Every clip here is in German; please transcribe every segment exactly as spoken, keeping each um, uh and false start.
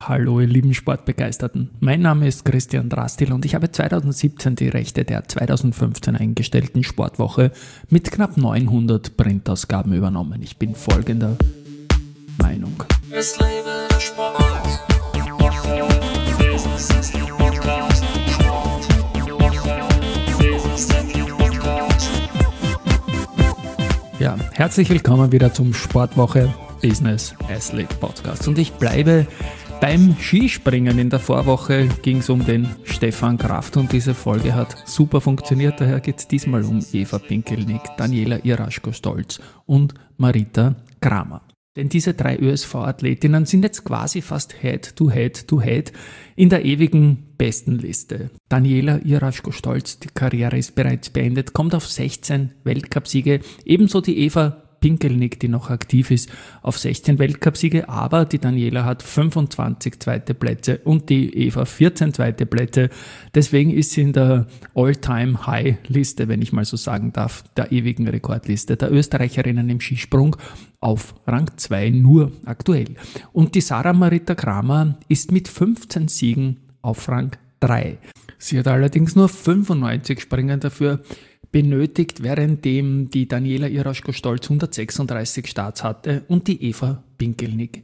Hallo ihr lieben Sportbegeisterten, mein Name ist Christian Drastil und ich habe zweitausendsiebzehn die Rechte der zweitausendfünfzehn eingestellten Sportwoche mit knapp neunhundert Printausgaben übernommen. Ich bin folgender Meinung. Es lebe der Sport. Business ist der Podcast. Sport. Business ist der Podcast. Ja, herzlich willkommen wieder zum Sportwoche Business Athlete Podcast. Und ich bleibe beim Skispringen. In der Vorwoche ging es um den Stefan Kraft und diese Folge hat super funktioniert. Daher geht es diesmal um Eva Pinkelnick, Daniela Iraschko-Stolz und Marita Kramer. Denn diese drei Ö S V-Athletinnen sind jetzt quasi fast Head-to-Head-to-Head in der ewigen Bestenliste. Daniela Iraschko-Stolz, die Karriere ist bereits beendet, kommt auf sechzehn Weltcupsiege. Ebenso die Eva Pinkelnick, die noch aktiv ist, auf sechzehn Weltcupsiege, aber die Daniela hat fünfundzwanzig zweite Plätze und die Eva vierzehn zweite Plätze. Deswegen ist sie in der All-Time-High-Liste, wenn ich mal so sagen darf, der ewigen Rekordliste der Österreicherinnen im Skisprung auf Rang zwei nur aktuell. Und die Sarah Marita Kramer ist mit fünfzehn Siegen auf Rang drei. Sie hat allerdings nur fünfundneunzig Springen dafür benötigt, währenddem die Daniela Iraschko-Stolz hundertsechsunddreißig Starts hatte und die Eva Pinkelnick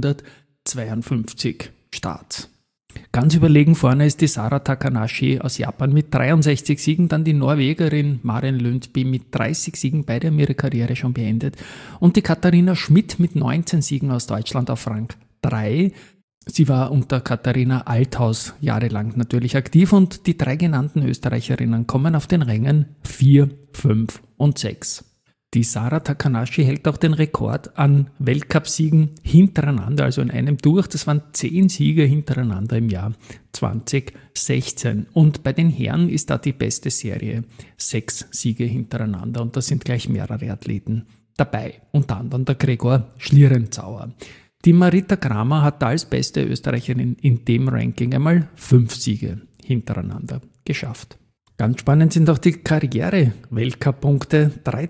hundertzweiundfünfzig Starts. Ganz überlegen vorne ist die Sara Takanashi aus Japan mit dreiundsechzig Siegen, dann die Norwegerin Maren Lundby mit dreißig Siegen, beide haben ihre Karriere schon beendet, und die Katharina Schmidt mit neunzehn Siegen aus Deutschland auf Rang drei. Sie war unter Katharina Althaus jahrelang natürlich aktiv und die drei genannten Österreicherinnen kommen auf den Rängen vier, fünf und sechs. Die Sara Takanashi hält auch den Rekord an Weltcupsiegen hintereinander, also in einem durch. Das waren zehn Siege hintereinander im Jahr zweitausendsechzehn. Und bei den Herren ist da die beste Serie, sechs Siege hintereinander, und da sind gleich mehrere Athleten dabei, unter anderem der Gregor Schlierenzauer. Die Marita Kramer hat da als beste Österreicherin in dem Ranking einmal fünf Siege hintereinander geschafft. Ganz spannend sind auch die Karriere-Weltcup-Punkte.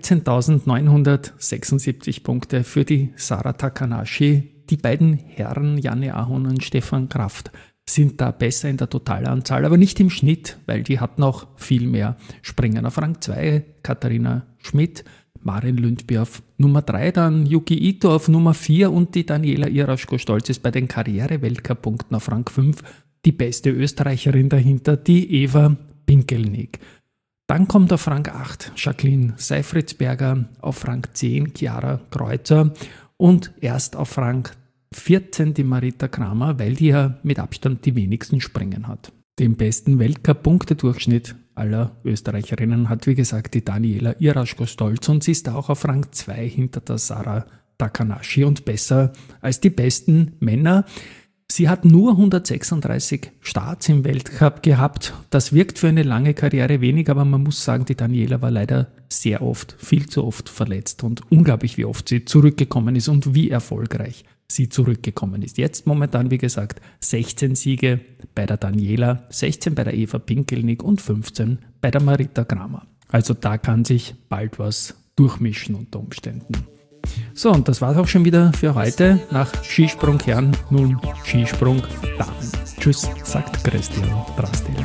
dreizehntausendneunhundertsechsundsiebzig Punkte für die Sara Takanashi. Die beiden Herren, Janne Ahon und Stefan Kraft, sind da besser in der Totalanzahl, aber nicht im Schnitt, weil die hat noch viel mehr Springen. Auf Rang zwei Katharina Schmidt, Maren Lundby auf Nummer drei, dann Yuki Ito auf Nummer vier und die Daniela Iraschko-Stolz ist bei den Karriere-Weltcup-Punkten auf Rang fünf die beste Österreicherin dahinter, die Eva Pinkelnick. Dann kommt auf Rang acht Jacqueline Seifritzberger, auf Rang zehn Chiara Kreuzer und erst auf Rang vierzehn die Marita Kramer, weil die ja mit Abstand die wenigsten Springen hat. Den besten Weltcup-Punktedurchschnitt aller Österreicherinnen hat, wie gesagt, die Daniela Iraschko-Stolz und sie ist auch auf Rang zwei hinter der Sara Takanashi und besser als die besten Männer. Sie hat nur hundertsechsunddreißig Starts im Weltcup gehabt. Das wirkt für eine lange Karriere wenig, aber man muss sagen, die Daniela war leider sehr oft, viel zu oft verletzt und unglaublich, wie oft sie zurückgekommen ist und wie erfolgreich sie zurückgekommen ist. Jetzt momentan, wie gesagt, sechzehn Siege bei der Daniela, sechzehn bei der Eva Pinkelnick und fünfzehn bei der Marita Kramer. Also da kann sich bald was durchmischen unter Umständen. So, und das war's auch schon wieder für heute. Nach Skisprung Herren nun Skisprung Damen. Tschüss, sagt Christian Drastil.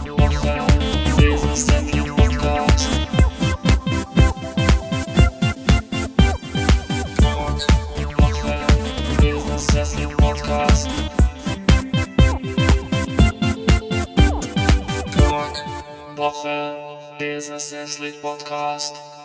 Woche Business Athlete Podcast.